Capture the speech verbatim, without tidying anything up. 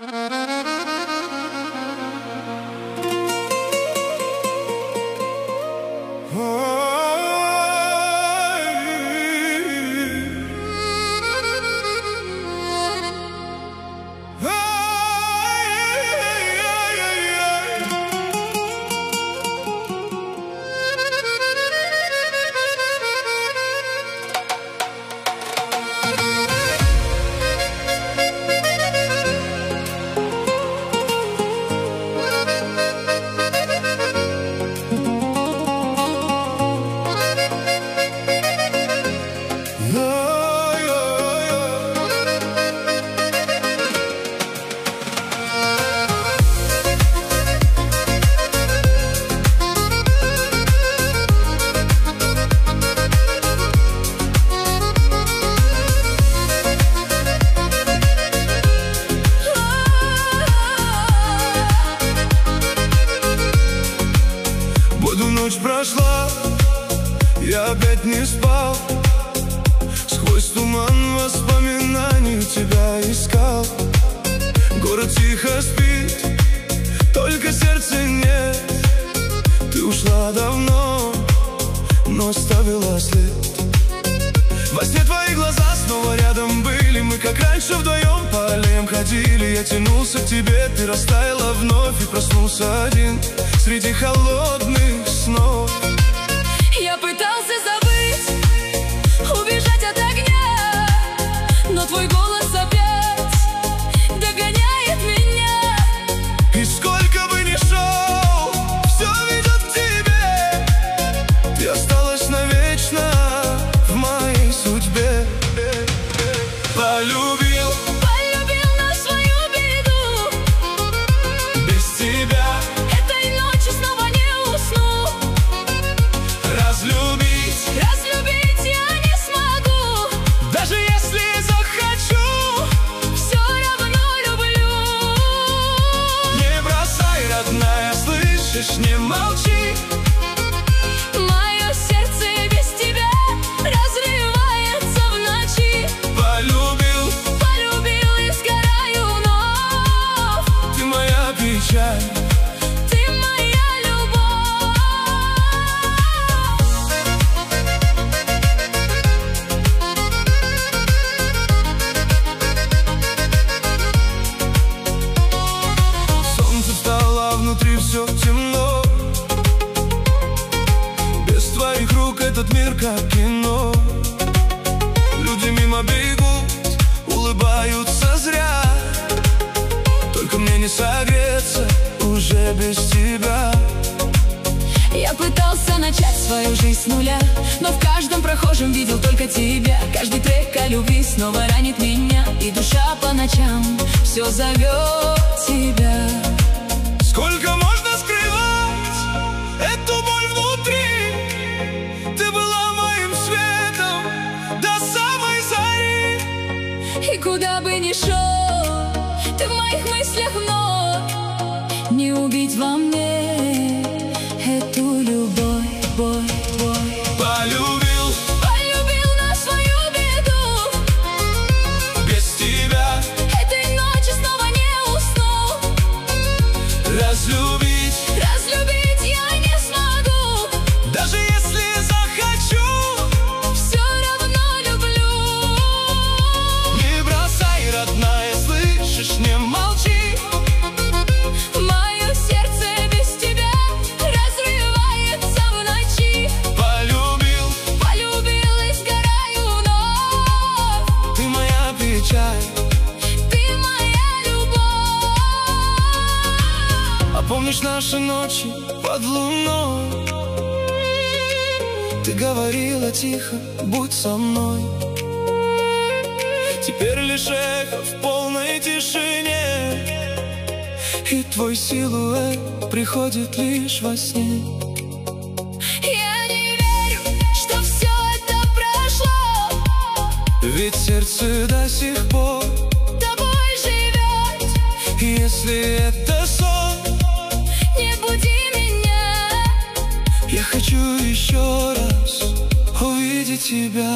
Ночь прошла, я опять не спал. Сквозь туман воспоминаний тебя искал. Город тихо спит, только сердца нет. Ты ушла давно, но оставила след. Во сне твои глаза снова рядом были. Мы как раньше вдвоем по аллеям ходили. Я тянулся к тебе, ты растаяла вновь. И проснулся один среди холодных снов. Я пытался забыть, убежать от огня, но твой голос опять догоняет меня. И сколько бы ни шел, все ведет к тебе. Ты осталась навечно в моей судьбе. Полюбил, полюбил на свою беду. Без тебя этой ночью снова не усну. Разлюбить, разлюбить я не смогу. даже если захочу, все равно люблю. не бросай, родная, слышишь, не молчи. Мое сердце без тебя разрывается в ночи. Полюбил, Полюбил и сгораю вновь. ты моя печаль. Ты моя любовь. Солнце встало, внутри все темно. Без твоих рук этот мир как кино. Люди мимо бегут, улыбаются зря. Только мне не согреться уже без тебя. Я пытался начать свою жизнь с нуля, но в каждом прохожем видел только тебя. Каждый трек о любви снова ранит меня, и душа по ночам все зовет тебя. Сколько можно скрывать эту боль внутри? Ты была моим светом до самой зари. И куда бы ни шел, ты в моих мыслях вновь. Не убить во мне эту любовь, бой, бой. Полюбил, Полюбил на свою беду. без тебя Этой ночью снова не усну. разлюбить, Разлюбить я не смогу. даже если захочу, Все равно люблю. не бросай, родная, слышишь, не молчи. Мое сердце без тебя разрывается в ночи. Полюбил, Полюбил и сгораю вновь. ты моя печаль. Ты моя любовь. А помнишь наши ночи под луной? Ты говорила тихо, будь со мной. Теперь лишь эхо в полной тишине, и твой силуэт приходит лишь во сне. Я не верю, что все это прошло. Ведь сердце до сих пор, Тобой живет. если это сон, Не буди меня. я хочу еще раз увидеть тебя.